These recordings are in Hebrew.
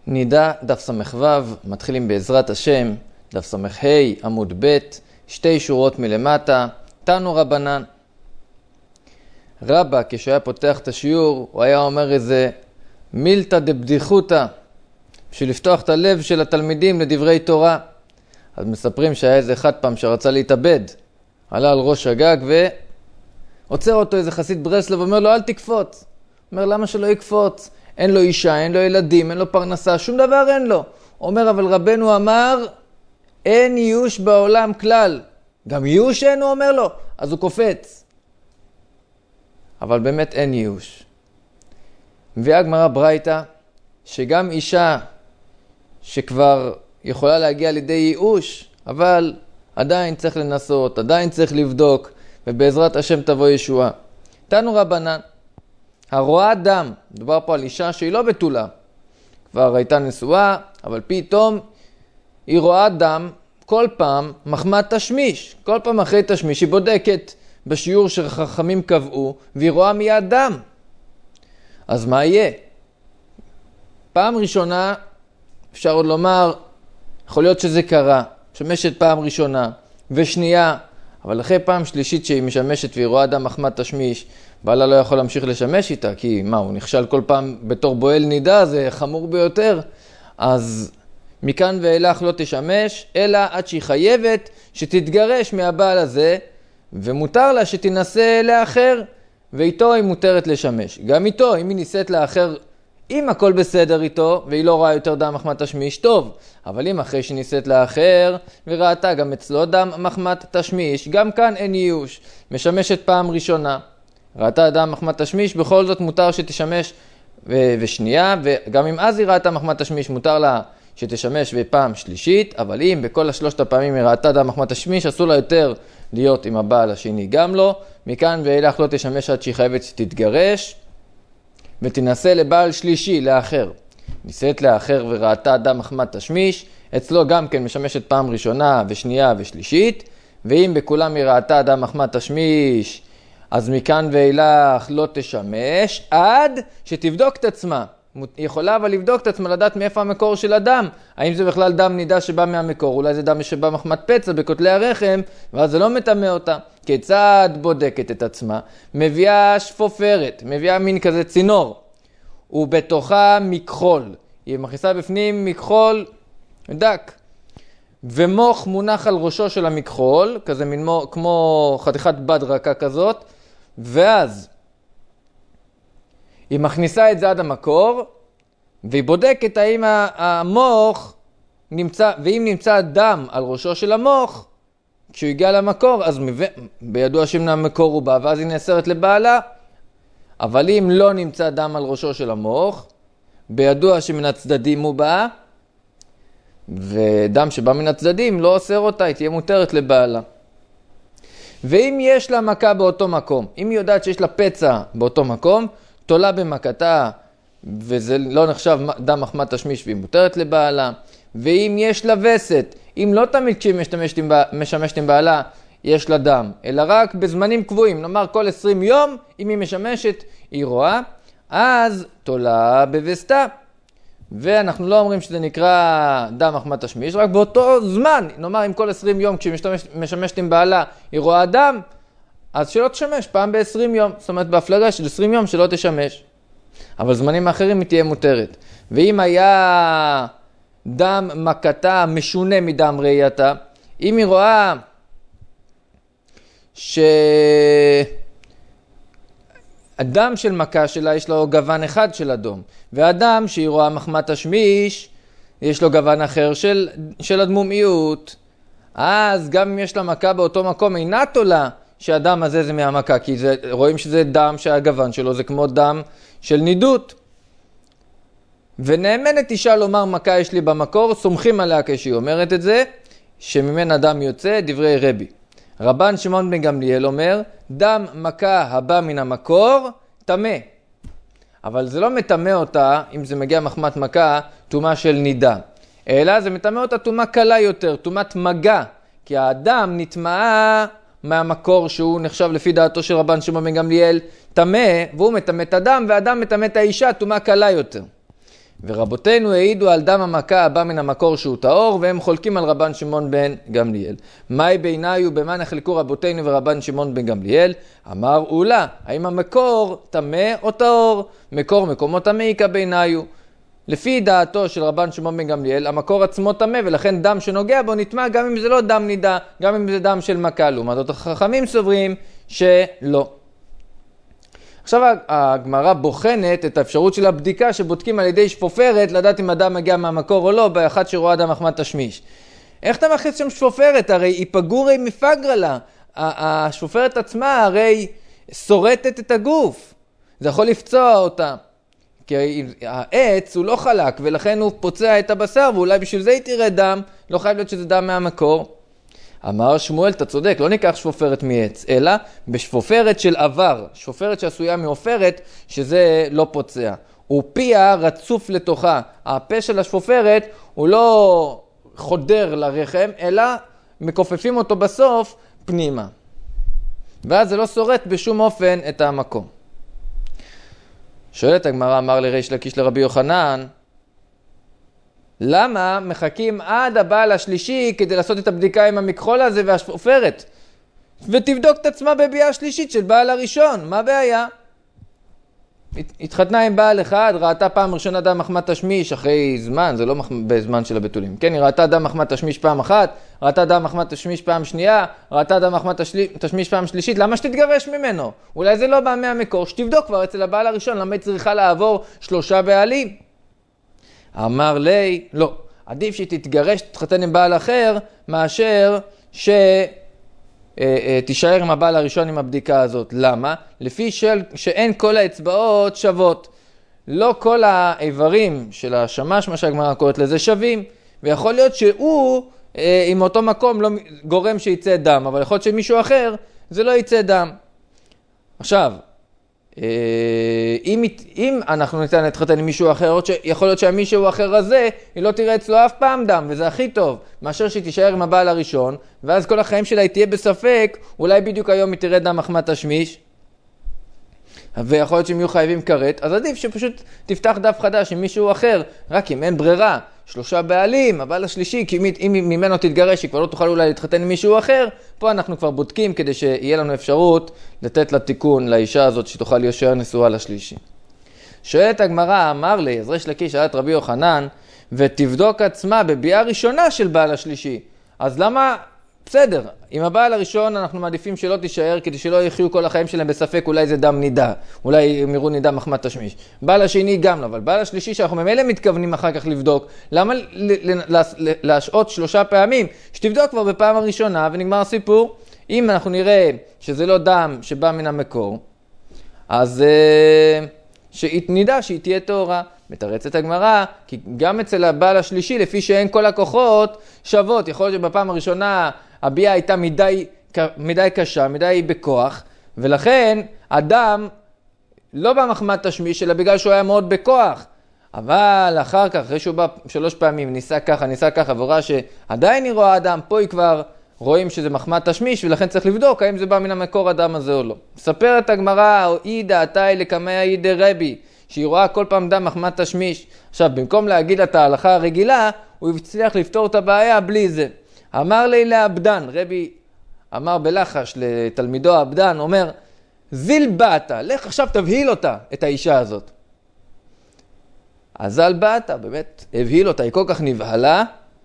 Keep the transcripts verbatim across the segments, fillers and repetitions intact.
נידה דף ס"ו, מתחילים בעזרת השם, דף ס"ה עמוד ב', שתי שורות מלמטה, תנו רבנן. רבא, כשהיה פותח את השיעור, הוא היה אומר איזה מילתא דבדיחותא, בשביל לפתוח את הלב של התלמידים לדברי תורה. אז מספרים שהיה איזה אחד פעם שרצה להתאבד, עלה על ראש הגג ועוצר אותו איזה חסיד ברסלב, אומר לו אל תקפוץ. אומר למה שלא יקפוץ? אין לו אישה, אין לו ילדים, אין לו פרנסה, שום דבר אין לו. אומר אבל רבנו אמר אין ייאוש בעולם כלל. גם ייאוש אין, הוא אומר לו, אז הוא קופץ. אבל באמת אין ייאוש. מביאה גמרא ברייתא שגם אישה שכבר יכולה להגיע לידי ייאוש, אבל עדיין צריך לנסות, עדיין צריך לבדוק, ובעזרת השם תבוא ישועה. תנו רבנן, הרואה דם, מדובר פה על אישה שהיא לא בתולה, כבר הייתה נשואה, אבל פתאום היא רואה דם, כל פעם מחמת תשמיש, כל פעם אחרי תשמיש היא בודקת בשיעור שחכמים קבעו, והיא רואה מיד דם. אז מה יהיה? פעם ראשונה, אפשר עוד לומר, יכול להיות שזה קרה, משמשת פעם ראשונה, ושנייה, אבל אחרי פעם שלישית שהיא משמשת והיא רואה דם מחמת תשמיש, בעלה לא יכול להמשיך לשמש איתה, כי מה, הוא נכשל כל פעם בתור בועל נידה, זה חמור ביותר. אז מכאן ואילך לא תשמש, אלא עד שהיא חייבת שתתגרש מהבעל הזה, ומותר לה שתנסה לאחר, ואיתו היא מותרת לשמש. גם איתו, אם היא ניסית לאחר, אם הכל בסדר איתו, והיא לא רואה יותר דם מחמת תשמיש, טוב. אבל אם אחרי שניסית לאחר, וראתה גם אצלו דם מחמת תשמיש, גם כאן אין ייאוש. משמשת פעם ראשונה. ראתה דם מחמת תשמיש, בכל זאת מותר שתשמש ו- ושנייה, וגם אם אז היא ראתה מחמת תשמיש, מותר לה שתשמש בפעם שלישית, אבל אם בכל השלושת הפעמים היא ראתה דם מחמת תשמיש, אסור לה יותר להיות עם הבעל השני גם לא, מכאן ואילך לא תשמש עד שהיא חייבת שתתגרש, ותנסה לבעל שלישי לאחר. ניסית לאחר וראתה דם מחמת תשמיש, אצלו גם כן משמשת פעם ראשונה ושנייה ושלישית, ואם בכולם היא ראתה דם מחמת תשמיש, אז מכאן ואילך לא תשמש עד שתבדוק את עצמה. היא יכולה אבל לבדוק את עצמה, לדעת מאיפה המקור של הדם. האם זה בכלל דם נידה שבא מהמקור, אולי זה דם שבא מחמת פצע בכותלי הרחם, ואז זה לא מטמא אותה. כיצד בודקת את עצמה? מביאה שפופרת, מביאה מין כזה צינור, ובתוכה מכחול. היא מכניסה בפנים מכחול דק, ומוח מונח על ראשו של המכחול, כזה מין מו, כמו חתיכת בד רכה כזאת, ואז היא מכניסה את זה עד המקור, והיא בודקת האם המוח נמצא, ואם נמצא דם על ראשו של המוח, כשהוא הגיע למקור, אז בידוע שאם המקור הוא בא, ואז היא נאסרת לבעלה. אבל אם לא נמצא דם על ראשו של המוח, בידוע שמן הצדדים הוא בא, ודם שבא מן הצדדים לא אוסר אותה, היא תהיה מותרת לבעלה. ואם יש לה מכה באותו מקום, אם היא יודעת שיש לה פצע באותו מקום, תולה במכתה, וזה לא נחשב דם מחמת תשמיש והיא מותרת לבעלה. ואם יש לה וסת, אם לא תמיד כשהיא משמשת עם בעלה, יש לה דם, אלא רק בזמנים קבועים, נאמר כל עשרים יום, אם היא משמשת, היא רואה, אז תולה בווסתה. ואנחנו לא אומרים שזה נקרא דם מחמת תשמיש, רק באותו זמן, נאמר אם כל עשרים יום כשהיא משמשת עם בעלה, היא רואה דם, אז שלא תשמש פעם ב-עשרים יום, זאת אומרת בהפלגה של עשרים יום שלא תשמש. אבל זמנים אחרים היא תהיה מותרת. ואם היה דם מכתה משונה מדם ראייתה, אם היא רואה שהדם של מכה שלה יש לו גוון אחד של אדום, והדם שהיא רואה מחמת תשמיש יש לו גוון אחר של, של הדמומיות, אז גם אם יש לה מכה באותו מקום אינה תולה שהדם הזה זה מהמכה, כי זה, רואים שזה דם שהגוון שלו זה כמו דם של נידות. ונאמנת אישה לומר מכה יש לי במקור, סומכים עליה כשהיא אומרת את זה, שממנה דם יוצא, דברי רבי. רבן שמעון בן גמליאל אומר, דם מכה הבא מן המקור, טמא. אבל זה לא מטמא אותה, אם זה מגיע מחמת מכה, תומה של נידה. אלא זה מטמא אותה תומה קלה יותר, תומת מגע. כי האדם נטמעה מהמקור שהוא נחשב לפי דעתו של רבן שמעון בן גמליאל, טמא, והוא מטמא את הדם, והאדם מטמא את האישה, תומה קלה יותר. ורבותינו העידו על דם המכה הבא מן המקור שהוא טהור, והם חולקים על רבן שמעון בן גמליאל. מהי בעיניי ובמה נחלקו רבותינו ורבן שמעון בן גמליאל? אמר אולה, האם המקור טמא או טהור? מקור מקומו טמא איכא בעיניי. לפי דעתו של רבן שמעון בן גמליאל, המקור עצמו טמא, ולכן דם שנוגע בו נטמא גם אם זה לא דם נידה, גם אם זה דם של מכה. לעומת זאת החכמים סוברים שלא. עכשיו הגמרא בוחנת את האפשרות של הבדיקה שבודקים על ידי שפופרת, לדעת אם הדם מגיע מהמקור או לא, באחת שרואה דם מחמת תשמיש. איך אתה מכניס שם שפופרת? הרי היא פגורי מפגרה לה. השפופרת עצמה הרי שורטת את הגוף. זה יכול לפצוע אותה. כי העץ הוא לא חלק, ולכן הוא פוצע את הבשר, ואולי בשביל זה היא תראה דם, לא חייב להיות שזה דם מהמקור. אמר שמואל, אתה צודק, לא ניקח שפופרת מעץ, אלא בשפופרת של עבר, שפופרת שעשויה מעופרת, שזה לא פוצע. ופיה רצוף לתוכה. הפה של השפופרת הוא לא חודר לרחם, אלא מקופפים אותו בסוף פנימה. ואז זה לא שורט בשום אופן את המקום. שואלת הגמרא, אמר לריש לקיש לרבי יוחנן, למה מחכים עד הבעל השלישי כדי לעשות את הבדיקה עם המכחול הזה והשפופרת? ותבדוק את עצמה בביאה שלישית של בעל הראשון, מה הבעיה? התחתנה עם בעל אחד, ראתה פעם ראשונה דם מחמת תשמיש אחרי זמן, זה לא בזמן של הבתולים. כן, היא ראתה דם מחמת תשמיש פעם אחת, ראתה דם מחמת תשמיש פעם שנייה, ראתה דם מחמת תשמיש פעם שלישית, למה שתתגרש ממנו? אולי זה לא בא מהמקור, שתבדוק כבר אצל הבעל הראשון, למה היא צריכה לעבור שלושה בעלים? אמר לי, לא, עדיף שהיא תתגרש, תתחתן עם בעל אחר, מאשר ש... תישאר עם הבעל הראשון עם הבדיקה הזאת. למה? לפי של, שאין כל האצבעות שוות. לא כל האיברים של השמש, מה שהגמרא קוראת לזה, שווים. ויכול להיות שהוא עם אותו מקום לא גורם שיצא דם, אבל יכול להיות שמישהו אחר זה לא יצא דם. עכשיו, אם, אם אנחנו ניתן להתחתן עם מישהו אחר, יכול להיות שהמישהו אחר הזה, היא לא תראה אצלו אף פעם דם, וזה הכי טוב, מאשר שהיא תישאר עם הבעל הראשון, ואז כל החיים שלה היא תהיה בספק, אולי בדיוק היום היא תראה דם מחמת תשמיש, ויכול להיות שהם יהיו חייבים כרת, אז עדיף שפשוט תפתח דף חדש עם מישהו אחר, רק אם אין ברירה, שלושה בעלים, הבעל השלישי, כי אם ממנו תתגרש, היא כבר לא תוכל אולי להתחתן עם מישהו אחר, פה אנחנו כבר בודקים כדי שיהיה לנו אפשרות לתת לתיקון לאישה הזאת שתוכל להישאר נשואה לשלישי. שואלת הגמרא, אמר לי, אז ריש לקיש שאל את רבי יוחנן, ותבדוק עצמה בביאה ראשונה של בעל השלישי. אז למה, בסדר, עם הבעל הראשון אנחנו מעדיפים שלא תישאר, כדי שלא יחיו כל החיים שלהם בספק, אולי זה דם נידה, אולי הם יראו נידה מחמת תשמיש. בעל השני גם לא, אבל בעל השלישי שאנחנו ממילא מתכוונים אחר כך לבדוק, למה להשעות שלושה פעמים? שתבדוק כבר בפעם הראשונה ונגמר הסיפור. אם אנחנו נראה שזה לא דם שבא מן המקור, אז שנדע שהיא תהיה טהורה. מתרצת הגמרא, כי גם אצל הבעל השלישי, לפי שאין כל הכוחות שוות, יכול להיות שבפעם הראשונה הביאה הייתה מדי, מדי קשה, מדי בכוח, ולכן אדם לא במחמת תשמיש, אלא בגלל שהוא היה מאוד בכוח. אבל אחר כך, אחרי שהוא בא שלוש פעמים, ניסה ככה, ניסה ככה, וראה שעדיין היא רואה אדם, פה היא כבר רואים שזה מחמת תשמיש, ולכן צריך לבדוק האם זה בא מן המקור אדם הזה או לא. מספרת הגמרא, או אי דעתי לקמיה אי דרבי, שהיא רואה כל פעם דם מחמת תשמיש. עכשיו, במקום להגיד את ההלכה הרגילה, הוא הצליח לפתור את הבעיה בלי זה. אמר לי לעבדן, רבי אמר בלחש לתלמידו עבדן, אומר, זיל באת, לך עכשיו תבהיל אותה, את האישה הזאת. אז זל באת, באמת הבהיל אותה, היא כל כך נבהלה,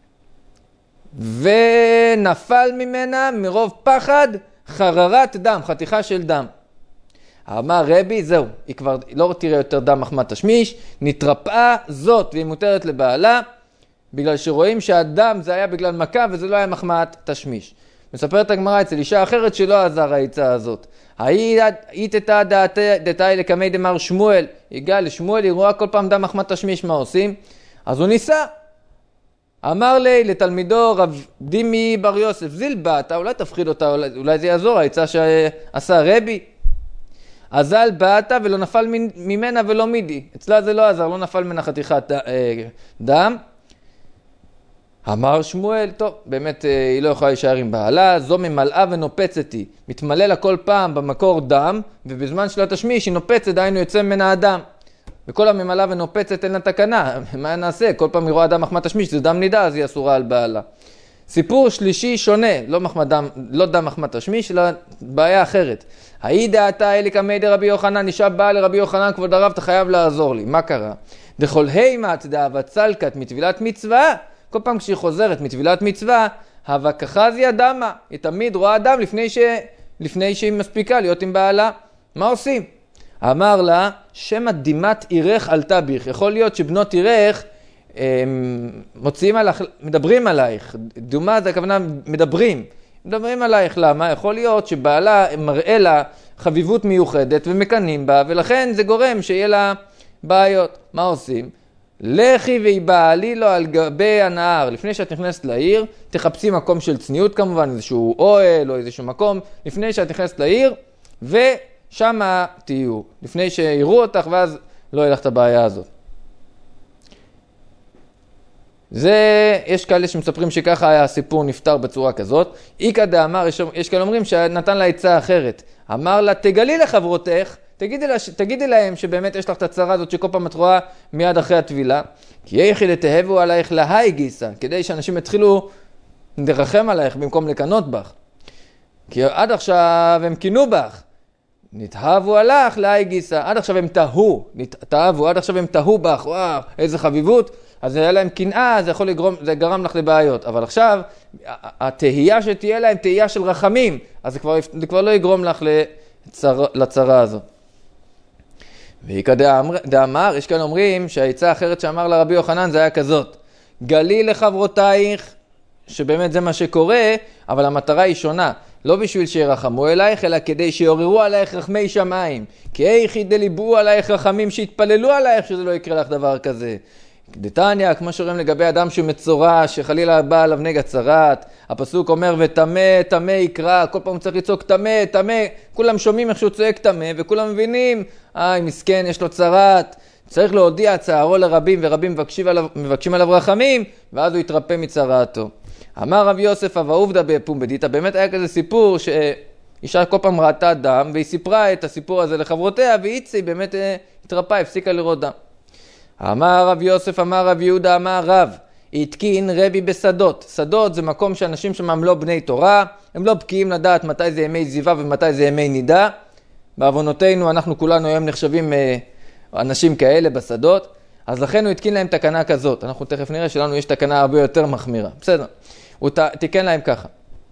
ונפל ממנה מרוב פחד חררת דם, חתיכה של דם. אמר רבי, זהו, היא כבר לא תראה יותר דם מחמת תשמיש, נתרפאה זאת והיא מותרת לבעלה, בגלל שרואים שהדם זה היה בגלל מכה וזה לא היה מחמת תשמיש. מספרת הגמרא אצל אישה אחרת שלא עזר העצה הזאת. היית תתא דתאי לקמי דמר שמואל, הגע לשמואל, היא רואה כל פעם דם מחמת תשמיש, מה עושים? אז הוא ניסה. אמר לי לתלמידו רב דימי בר יוסף, זיל באת, אולי תפחיד אותה, אולי, אולי זה יעזור, העצה שעשה רבי. אזל באת ולא נפל ממנה ולא מידי. אצלה זה לא עזר, לא נפל ממנה חתיכת דם. אמר שמואל, טוב, באמת היא לא יכולה להישאר עם בעלה, זו ממלאה ונופצת היא. מתמלא לה כל פעם במקור דם, ובזמן של התשמיש היא נופצת, דהיינו יוצא ממנה הדם. וכל הממלאה ונופצת אין לה תקנה. מה נעשה? כל פעם היא רואה דם מחמת תשמיש, זה דם נידה, אז היא אסורה על בעלה. סיפור שלישי שונה, לא, דם, לא דם מחמת תשמיש, אלא בעיה אחרת. האי דעתה אליקה מי דרבי יוחנן, אישה באה לרבי יוחנן, כבוד הרב, אתה חייב לעזור לי. מה קרה? דכל הימת דאבת צלקת מטבילת מצווה, כל פעם כשהיא חוזרת מטבילת מצווה, הווה כחזיה דמה, היא תמיד רואה דם לפני, ש... לפני שהיא מספיקה להיות עם בעלה. מה עושים? אמר לה, שמה דימת עירך עלתה ביך. יכול להיות שבנות עירך מוציאים עליך, מדברים עלייך. דומה זה הכוונה מדברים. מדברים עלייך, למה? יכול להיות שבעלה מראה לה חביבות מיוחדת ומקנים בה, ולכן זה גורם שיהיה לה בעיות. מה עושים? לכי ויבעלי לו על גבי הנהר. לפני שאת נכנסת לעיר, תחפשי מקום של צניעות כמובן, איזשהו אוהל או איזשהו מקום, לפני שאת נכנסת לעיר, ושם תהיו. לפני שיראו אותך, ואז לא יהיה לך את הבעיה הזאת. זה, יש כאלה שמספרים שככה הסיפור נפטר בצורה כזאת. איקא דאמר, יש, יש כאלה אומרים שנתן לה עצה אחרת. אמר לה, תגלי לחברותך, תגידי, לה, תגידי להם שבאמת יש לך את הצרה הזאת שכל פעם את רואה מיד אחרי הטבילה. כי יחי לתהבו עלייך להי גיסה, כדי שאנשים יתחילו לרחם עלייך במקום לקנות בך. כי עד עכשיו הם קינו בך. נתהבו עליך להי גיסה, עד עכשיו הם תהו, נתהבו, עד עכשיו הם תהו בך, וואו, איזה חביבות. אז זה היה להם קנאה, זה יכול לגרום, זה גרם לך לבעיות. אבל עכשיו, התהייה שתהיה להם, תהייה של רחמים, אז זה כבר, זה כבר לא יגרום לך לצר, לצרה הזאת. ויקדע דאמר, יש כאן אומרים שהעצה האחרת שאמר לרבי יוחנן זה היה כזאת. גלי לחברותייך, שבאמת זה מה שקורה, אבל המטרה היא שונה. לא בשביל שירחמו אלייך, אלא כדי שיעוררו עלייך רחמי שמיים. כי איך ידליבו עלייך רחמים שהתפללו עלייך שזה לא יקרה לך דבר כזה. דתניא, כמו שרואים לגבי אדם שמצורע, שחלילה בא עליו נגע צרת, הפסוק אומר, ותמה, תמה יקרא, כל פעם צריך לצעוק תמה, תמה, כולם שומעים איך שהוא צועק תמה, וכולם מבינים, איי, מסכן, יש לו צרת, צריך להודיע צערו לרבים, ורבים מבקשים עליו, מבקשים עליו רחמים, ואז הוא יתרפא מצרתו. אמר רב יוסף, אבל עובדה בפומבדיתא, באמת היה כזה סיפור שאישה כל פעם ראתה דם, והיא סיפרה את הסיפור הזה לחברותיה, והיא באמת התרפא, הפסיקה לראות דם. אמר רב יוסף, אמר רב יהודה, אמר רב, התקין רבי בשדות. שדות זה מקום שאנשים שמם לא בני תורה, הם לא בקיאים לדעת מתי זה ימי זיווה ומתי זה ימי נידה. בעוונותינו אנחנו כולנו היום נחשבים אנשים כאלה בשדות, אז לכן הוא התקין להם תקנה כזאת. אנחנו תכף נראה שלנו יש תקנה הרבה יותר מחמירה. בסדר, הוא תיקן להם ככה.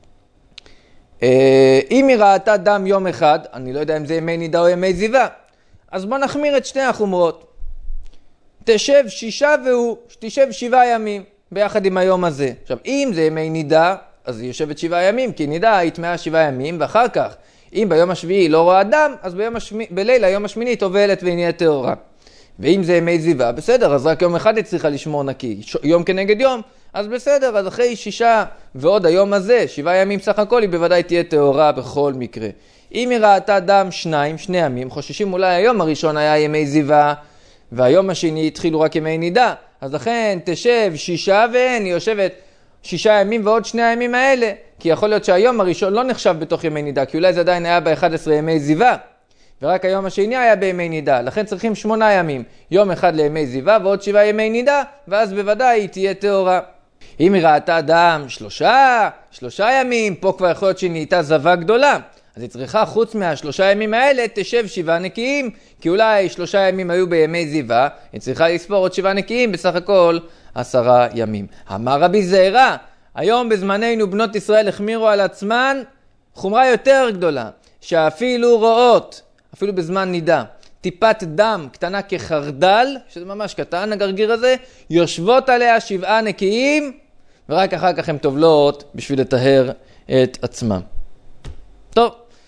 אם היא ראתה דם יום אחד, אני לא יודע אם זה ימי נידה או ימי זיווה, אז בוא נחמיר את שני החומרות. תשב שישה והוא, תשב שבעה ימים ביחד עם היום הזה. עכשיו, אם זה ימי נידה, אז היא יושבת שבעה ימים, כי נידה היא טמאה שבעה ימים, ואחר כך, אם ביום השביעי לא רואה דם, אז ביום השמי, בלילה, יום השמיני, תובלת והיא נהיית טהורה. ואם זה ימי זיווה, בסדר, אז רק יום אחד היא צריכה לשמור נקי, יום כנגד יום, אז בסדר, אז אחרי שישה ועוד היום הזה, שבעה ימים סך הכל, היא בוודאי תהיה טהורה בכל מקרה. אם היא ראתה דם שניים, שני ימים, חוששים אולי היום הראשון היה ימי זיווה, והיום השני התחילו רק ימי נידה, אז לכן תשב שישה ואין, היא יושבת שישה ימים ועוד שני הימים האלה, כי יכול להיות שהיום הראשון לא נחשב בתוך ימי נידה, כי אולי זה עדיין היה ב-אחד עשר ימי זיווה, ורק היום השני היה בימי נידה, לכן צריכים שמונה ימים, יום אחד לימי זיווה ועוד שבעה ימי נידה, ואז בוודאי היא תהיה טהורה. אם היא ראתה דם שלושה, שלושה ימים, פה כבר יכול להיות שהיא נהייתה זווה גדולה, אז היא צריכה חוץ מהשלושה ימים האלה תשב שבעה נקיים, כי אולי שלושה ימים היו בימי זיווה, היא צריכה לספור עוד שבעה נקיים, בסך הכל עשרה ימים. אמר רבי זעירא, היום בזמננו בנות ישראל החמירו על עצמן חומרה יותר גדולה, שאפילו רואות, אפילו בזמן נידה, טיפת דם קטנה כחרדל, שזה ממש קטן הגרגיר הזה, יושבות עליה שבעה נקיים, ורק אחר כך הן טובלות בשביל לטהר את עצמם. טוב,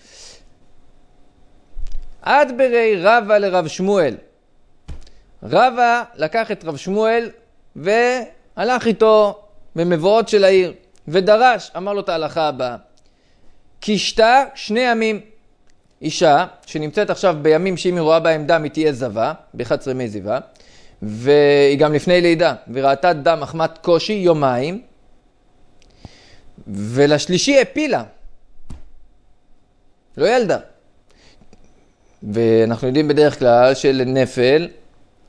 עד ברי רבא לרב שמואל. רבא לקח את רב שמואל והלך איתו במבואות של העיר, ודרש, אמר לו את ההלכה הבאה. קישתה שני ימים. אישה שנמצאת עכשיו בימים שאם היא רואה בהם דם היא תהיה זווה, ב-אחד עשר ימי זיווה, והיא גם לפני לידה, וראתה דם מחמת קושי יומיים, ולשלישי הפילה. לא ילדה. ואנחנו יודעים בדרך כלל שלנפל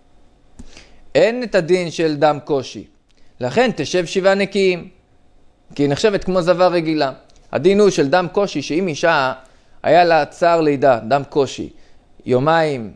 אין את הדין של דם קושי. לכן תשב שבעה נקיים, כי היא נחשבת כמו זווה רגילה. הדין הוא של דם קושי, שאם אישה היה לה צער לידה, דם קושי, יומיים,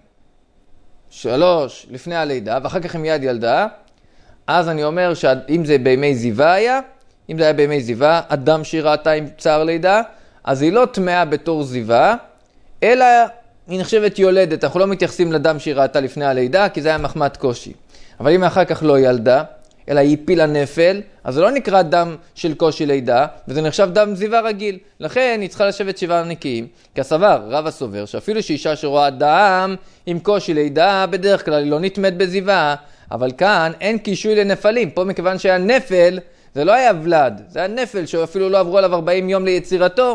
שלוש לפני הלידה, ואחר כך היא מיד ילדה, אז אני אומר שאם זה בימי זיווה היה, אם זה היה בימי זיווה, אדם שהיא ראתה עם צער לידה, אז היא לא טמאה בתור זיווה, אלא היא נחשבת יולדת. אנחנו לא מתייחסים לדם שהיא ראתה לפני הלידה, כי זה היה מחמת קושי. אבל אם אחר כך לא ילדה, אלא היא פילה נפל, אז זה לא נקרא דם של קושי לידה, וזה נחשב דם זיווה רגיל. לכן היא צריכה לשבת שבעה נקיים, כי הסבר, רב הסובר, שאפילו שאישה שרואה דם עם קושי לידה, בדרך כלל היא לא נטמאת בזיווה, אבל כאן אין קישוי לנפלים. פה מכיוון שהיה נפל, זה לא היה ולד, זה היה נפל שאפילו לא עברו עליו ארבעים יום ליצירתו.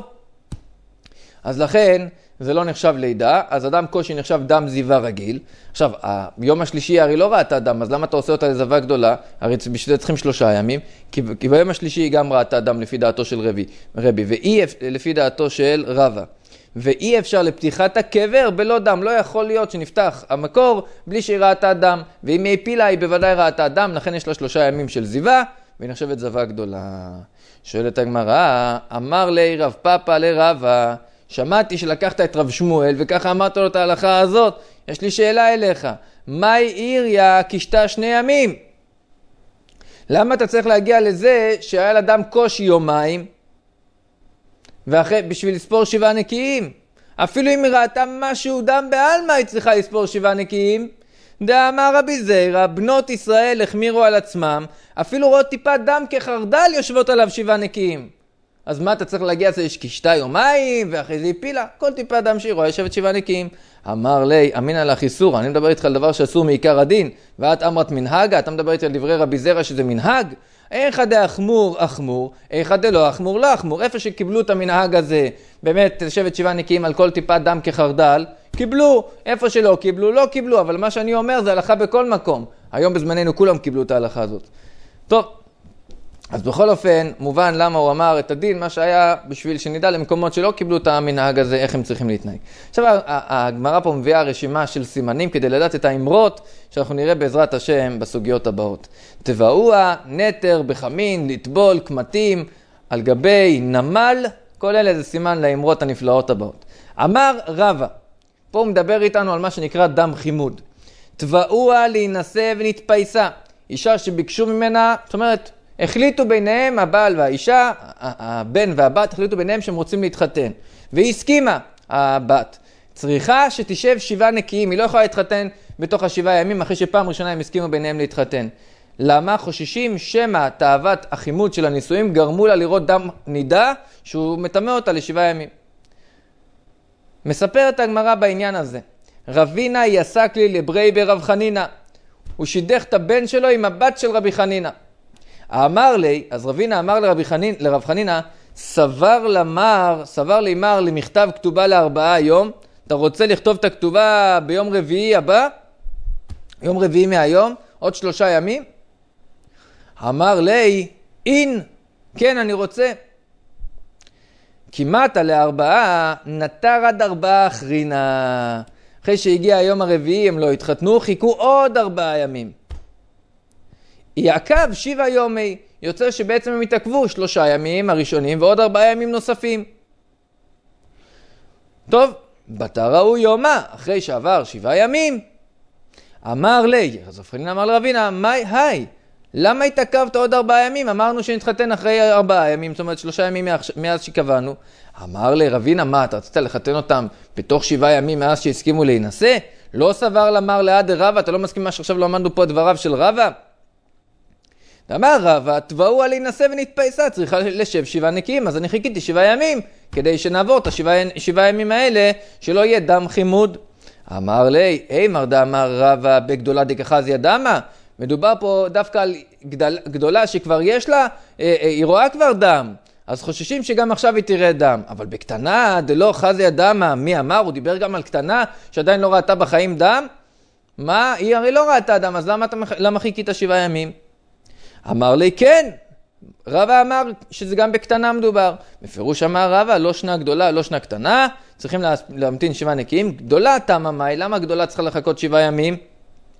אז לכן זה לא נחשב לידה, אז הדם קושי נחשב דם זיווה רגיל. עכשיו, היום השלישי הרי לא ראתה דם, אז למה אתה עושה אותה לזווה גדולה? הרי בשביל זה צריכים שלושה ימים, כי, כי ביום השלישי היא גם ראתה דם לפי דעתו של רבי, רבי ואי לפי דעתו של רבא. ואי אפשר לפתיחת הקבר בלא דם, לא יכול להיות שנפתח המקור בלי שהיא ראתה דם, ואם היא הפילה היא בוודאי ראתה דם, לכן יש לה שלושה ימים של זיווה, והיא נחשבת זווה גדולה. שואלת הגמרא, אמר לי רב פאפא לרבא, שמעתי שלקחת את רב שמואל וככה אמרת לו את ההלכה הזאת, יש לי שאלה אליך, מהי עיריה קשתה שני ימים? למה אתה צריך להגיע לזה שהיה לאדם קושי יומיים, ואחרי, בשביל לספור שבעה נקיים? אפילו אם היא ראתה משהו דם בעלמא היא צריכה לספור שבעה נקיים. דאמר רבי זיירא, בנות ישראל החמירו על עצמם, אפילו רואות טיפה דם כחרדל יושבות עליו שבעה נקיים. אז מה אתה צריך להגיע לזה? יש קשתה יומיים ואחרי זה הפילה, כל טיפה דם שהיא רואה יושבת שבעה נקיים. אמר לי, אמינא לך איסורא, אני מדבר איתך על דבר שאסור מעיקר הדין, ואת אמרת מנהגה, אתה מדבר איתי על דברי רבי זיירא שזה מנהג? איך דאחמור אחמור, איך דלא אחמור לא אחמור. איפה שקיבלו את המנהג הזה, באמת לשבת שבעה נקיים על כל טיפה דם כחרדל, קיבלו. איפה שלא קיבלו, לא קיבלו. אבל מה שאני אומר זה הלכה בכל מקום. היום בזמננו כולם קיבלו את ההלכה הזאת. טוב, אז בכל אופן, מובן למה הוא אמר את הדין, מה שהיה בשביל שנדע למקומות שלא קיבלו את המנהג הזה, איך הם צריכים להתנהג. עכשיו, הגמרא פה מביאה רשימה של סימנים כדי לדעת את האמרות שאנחנו נראה בעזרת השם בסוגיות הבאות. תבעוה, נטר, בחמין, לטבול, קמטים, על גבי נמל, כל אלה זה סימן לאמרות הנפלאות הבאות. אמר רבא, פה הוא מדבר איתנו על מה שנקרא דם חימוד. תבעוה להינשא ונתפייסה. אישה שביקשו ממנה, זאת אומרת, החליטו ביניהם, הבעל והאישה, הבן והבת, החליטו ביניהם שהם רוצים להתחתן. והיא הסכימה, הבת. צריכה שתשב שבעה נקיים, היא לא יכולה להתחתן בתוך השבעה ימים, אחרי שפעם ראשונה הם הסכימו ביניהם להתחתן. למה? חוששים שמא תאוות החימוד של הנישואים גרמו לה לראות דם נידה, שהוא מטמא אותה לשבעה ימים. מספרת הגמרא בעניין הזה. רבינה יסק לי לברי ברב חנינה. הוא שידך את הבן שלו עם הבת של רבי חנינה. אמר לי, אז רבינה אמר לרבי חנין, לרב חנינה, סבר למר, סבר לימר למכתב כתובה לארבעה יום, אתה רוצה לכתוב את הכתובה ביום רביעי הבא? יום רביעי מהיום, עוד שלושה ימים? אמר לי, אין, כן אני רוצה. כמעט לארבעה, נטר עד ארבעה אחרינה. אחרי שהגיע היום הרביעי הם לא התחתנו, חיכו עוד ארבעה ימים. יעקב שבעה יומי, יוצא שבעצם הם התעכבו שלושה ימים הראשונים ועוד ארבעה ימים נוספים. טוב, בתר הוא יומה, אחרי שעבר שבעה ימים. אמר לי, אז רב חנינא אמר לרבינה, מאי, היי, למה התעכבת עוד ארבעה ימים? אמרנו שנתחתן אחרי ארבעה ימים, זאת אומרת שלושה ימים מאז שקבענו. אמר לי, רבינה, מה, אתה רצית לחתן אותם בתוך שבעה ימים מאז שהסכימו להינשא? לא סבר למר לעד רבא, אתה לא מסכים מה שעכשיו לא עמדנו פה את דבריו של רבא? אמר רבא, תבעוה להינשא ונתפייסה, צריכה לשב שבעה נקיים, אז אני חיכיתי שבעה ימים, כדי שנעבור את השבעה שבעה ימים האלה, שלא יהיה דם חימוד. אמר לי, אי מרדה אמר רבא, בגדולה דקחזיה דמה, מדובר פה דווקא על גדל, גדולה שכבר יש לה, אה, אה, היא רואה כבר דם, אז חוששים שגם עכשיו היא תראה דם, אבל בקטנה דלא חזיה דמה, מי אמר? הוא דיבר גם על קטנה שעדיין לא ראתה בחיים דם? מה? היא הרי לא ראתה דם, אז למה, אתה, למה חיכית שבעה ימים? אמר לי, כן. רבא אמר שזה גם בקטנה מדובר. בפירוש אמר רבא, לא שנה גדולה, לא שנה קטנה, צריכים להמתין שבעה נקיים. גדולה תמה מאי, למה גדולה צריכה לחכות שבעה ימים?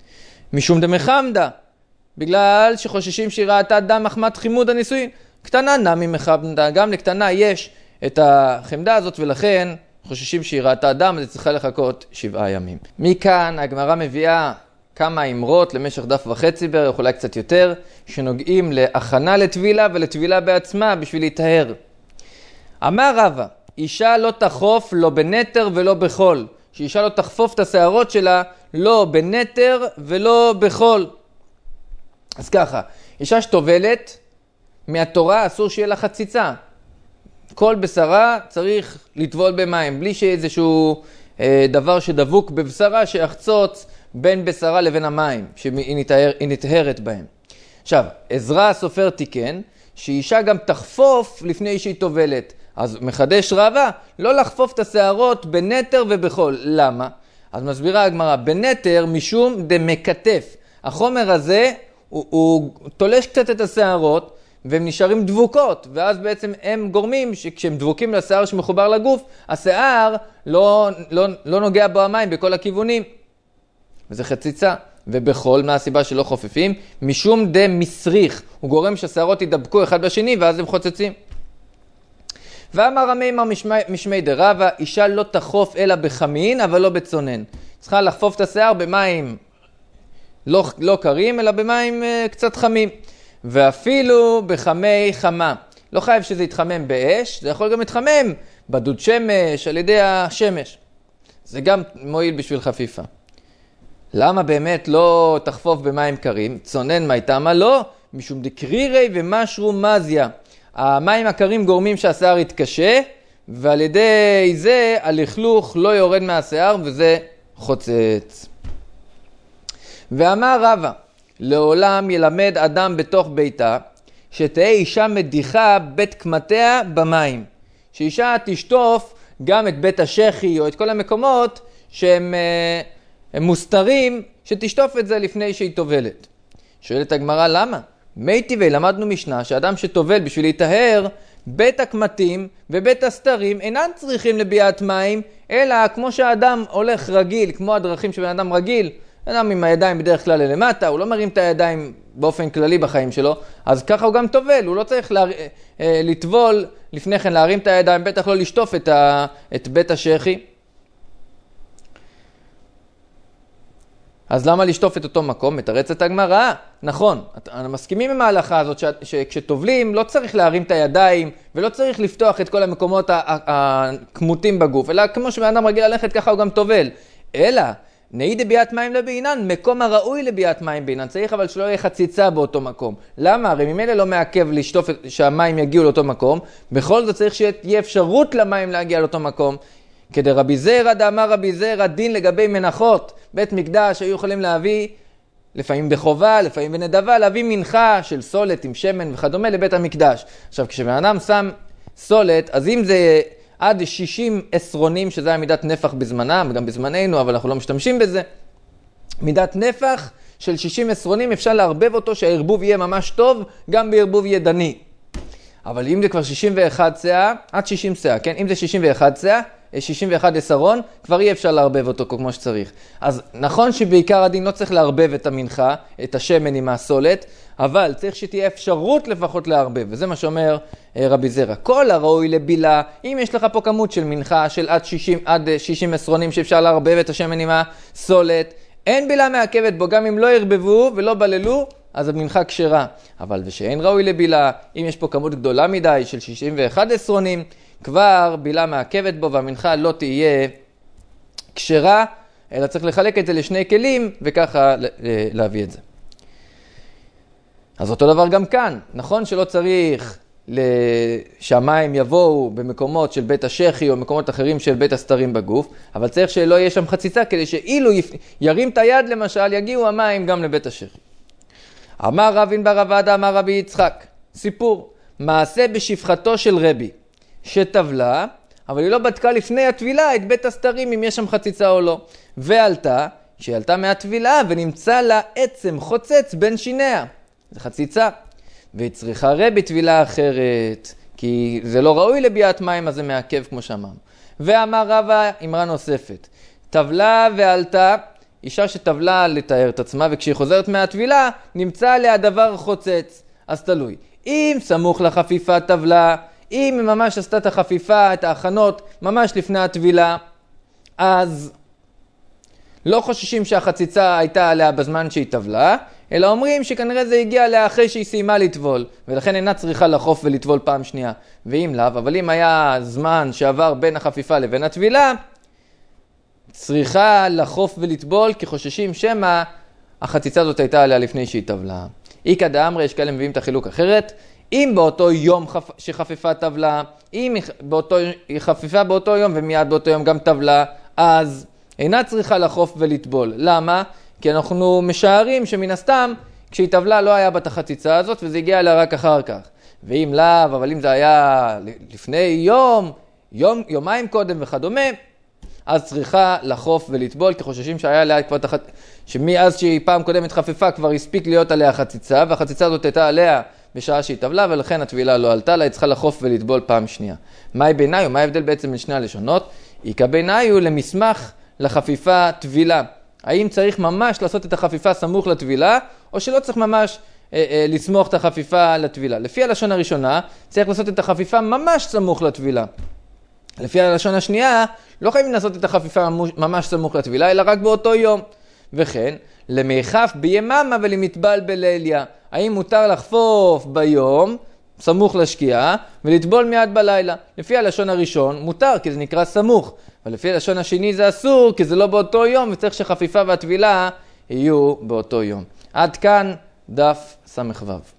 משום דמחמדה, בגלל שחוששים שהיא ראתה דם מחמת חימוד הנישואין. קטנה נמי מחמדה, גם לקטנה יש את החמדה הזאת, ולכן חוששים שהיא ראתה דם, אז היא צריכה לחכות שבעה ימים. מכאן הגמרא מביאה כמה אמרות למשך דף וחצי בערך, אולי קצת יותר, שנוגעים להכנה לטבילה ולטבילה בעצמה בשביל להתאר. אמר רבא, אישה לא תחוף לא בנטר ולא בחול. שאישה לא תחפוף את השערות שלה לא בנטר ולא בחול. אז ככה, אישה שטובלת, מהתורה אסור שיהיה לה חציצה. כל בשרה צריך לטבול במים, בלי שאיזשהו אה, דבר שדבוק בבשרה שיחצוץ בין בשרה לבין המים, שהיא נטהר, נטהרת בהם. עכשיו, עזרא הסופר תיקן, שאישה גם תחפוף לפני שהיא טובלת. אז מחדש רבא, לא לחפוף את השערות בנטר ובחול. למה? אז מסבירה הגמרא, בנטר משום דמקטף. החומר הזה, הוא, הוא תולש קצת את השערות, והם נשארים דבוקות, ואז בעצם הם גורמים שכשהם דבוקים לשיער שמחובר לגוף, השיער לא, לא, לא נוגע בו המים בכל הכיוונים. וזה חציצה. ובחול, מה הסיבה שלא חופפים? משום דמסריך. הוא גורם שהשערות ידבקו אחד בשני, ואז הם חוצצים. ואמר המימר משמי דרבא, אישה לא תחוף אלא בחמין, אבל לא בצונן. צריכה לחפוף את השיער במים לא, לא קרים, אלא במים uh, קצת חמים. ואפילו בחמי חמה. לא חייב שזה יתחמם באש, זה יכול גם להתחמם בדוד שמש, על ידי השמש. זה גם מועיל בשביל חפיפה. למה באמת לא תחפוף במים קרים? צונן מי תמה? לא, משום דקרירי ומשרו מזיה. המים הקרים גורמים שהשיער יתקשה, ועל ידי זה הלכלוך לא יורד מהשיער, וזה חוצץ. ואמר רבא, לעולם ילמד אדם בתוך ביתה, שתהיה אישה מדיחה בית קמתיה במים. שאישה תשטוף גם את בית השכי, או את כל המקומות שהם הם מוסתרים, שתשטוף את זה לפני שהיא טובלת. שואלת הגמרא, למה? מי טבעי, למדנו משנה שאדם שטובל בשביל להתאר, בית הקמתים ובית הסתרים אינם צריכים לביאת מים, אלא כמו שהאדם הולך רגיל, כמו הדרכים שבן אדם רגיל, אדם עם הידיים בדרך כלל למטה, הוא לא מרים את הידיים באופן כללי בחיים שלו, אז ככה הוא גם טובל, הוא לא צריך לה, לטבול לפני כן, להרים את הידיים, בטח לא לשטוף את, ה, את בית השכי. אז למה לשטוף את אותו מקום? מתרצת הגמרא. נכון, אנחנו מסכימים עם ההלכה הזאת שכשטובלים לא צריך להרים את הידיים ולא צריך לפתוח את כל המקומות הכמותים בגוף, אלא כמו שבן אדם רגיל ללכת ככה הוא גם טובל. אלא, נעיד ביאת מים לבעינן, מקום הראוי לביאת מים בעינן, צריך אבל שלא יהיה חציצה באותו מקום. למה? הרי ממילא לא מעכב לשטוף שהמים יגיעו לאותו מקום, בכל זאת צריך שיהיה אפשרות למים להגיע לאותו מקום. כדי רבי זרע דאמר רבי זרע דין לגבי מנחות, בית מקדש היו יכולים להביא, לפעמים בחובה, לפעמים בנדבה, להביא מנחה של סולת עם שמן וכדומה לבית המקדש. עכשיו כשבן אדם שם סולת, אז אם זה עד שישים עשרונים, שזה היה מידת נפח בזמנם, גם בזמננו, אבל אנחנו לא משתמשים בזה, מידת נפח של שישים עשרונים אפשר להרבב אותו שהערבוב יהיה ממש טוב, גם בערבוב ידני. אבל אם זה כבר שישים ואחת סאה, עד שישים סאה, כן? אם זה שישים ואחת סאה, שישים ואחת עשרון, כבר אי אפשר להרבב אותו כמו שצריך. אז נכון שבעיקר הדין לא צריך להרבב את המנחה, את השמן עם הסולת, אבל צריך שתהיה אפשרות לפחות להרבב, וזה מה שאומר רבי זרע. כל הראוי לבילה, אם יש לך פה כמות של מנחה של עד שישים, עד שישים עשרונים שאפשר להרבב את השמן עם הסולת, אין בילה מעכבת בו, גם אם לא הרבבו ולא בללו, אז המנחה כשרה. אבל ושאין ראוי לבילה, אם יש פה כמות גדולה מדי של שישים ואחת עשרונים, כבר בילה מעכבת בו והמנחה לא תהיה כשרה, אלא צריך לחלק את זה לשני כלים וככה להביא את זה. אז אותו דבר גם כאן, נכון שלא צריך שהמים יבואו במקומות של בית השכי או מקומות אחרים של בית הסתרים בגוף, אבל צריך שלא יהיה שם חציצה כדי שאילו ירים את היד למשל, יגיעו המים גם לבית השכי. אמר רבין בר עבדה, אמר רבי יצחק, סיפור, מעשה בשפחתו של רבי, שטבלה, אבל היא לא בדקה לפני הטבילה את בית הסתרים אם יש שם חציצה או לא. ועלתה, שהיא עלתה מהטבילה ונמצא לה עצם חוצץ בין שיניה. זה חציצה. והיא צריכה רבי טבילה אחרת, כי זה לא ראוי לביאת מים, אז זה מעכב כמו שאמרנו. ואמר רבא אמרה נוספת, טבלה ועלתה, אישה שטבלה לתאר את עצמה, וכשהיא חוזרת מהטבילה, נמצא עליה דבר חוצץ. אז תלוי. אם סמוך לחפיפה טבלה, אם היא ממש עשתה את החפיפה, את ההכנות, ממש לפני הטבילה, אז לא חוששים שהחציצה הייתה עליה בזמן שהיא טבלה, אלא אומרים שכנראה זה הגיע עליה אחרי שהיא סיימה לטבול, ולכן אינה צריכה לחוף ולטבול פעם שנייה. ואם לאו, אבל אם היה זמן שעבר בין החפיפה לבין הטבילה, צריכה לחוף ולטבול, כי חוששים שמה החציצה הזאת הייתה עליה לפני שהיא טבלה. איקא דאמרי, יש כאלה מביאים את החילוק אחרת, אם באותו יום חפ... שחפיפה טבלה, אם באותו... היא חפיפה באותו יום ומיד באותו יום גם טבלה, אז אינה צריכה לחוף ולטבול. למה? כי אנחנו משערים שמן הסתם, כשהיא טבלה לא היה בת החציצה הזאת, וזה הגיע אליה רק אחר כך. ואם לאו, אבל אם זה היה לפני יום, יום, יומיים קודם וכדומה, אז צריכה לחוף ולטבול, כי חוששים שהיה עליה כבר תחת... שמאז שהיא פעם קודמת חפיפה כבר הספיק להיות עליה חציצה, והחציצה הזאת הייתה עליה בשעה שהיא טבלה, ולכן הטבילה לא עלתה לה, היא צריכה לחוף ולטבול פעם שנייה. מהי ביניו? מה ההבדל בעצם בין שני הלשונות? איקא ביניו למסמך לחפיפה טבילה. האם צריך ממש לעשות את החפיפה סמוך לטבילה, או שלא צריך ממש אה, אה, לסמוך את החפיפה לטבילה? לפי הלשון הראשונה, צריך לעשות את החפיפה ממש סמוך לטבילה. לפי הלשון השנייה, לא חייבים לעשות את החפיפה ממש סמוך לטבילה, אלא רק באותו יום. וכן, למחף ביממה ולמטבל בליליה. האם מותר לחפוף ביום, סמוך לשקיעה, ולטבול מיד בלילה? לפי הלשון הראשון, מותר, כי זה נקרא סמוך. אבל לפי הלשון השני זה אסור, כי זה לא באותו יום, וצריך שחפיפה והטבילה יהיו באותו יום. עד כאן דף סמ"ו.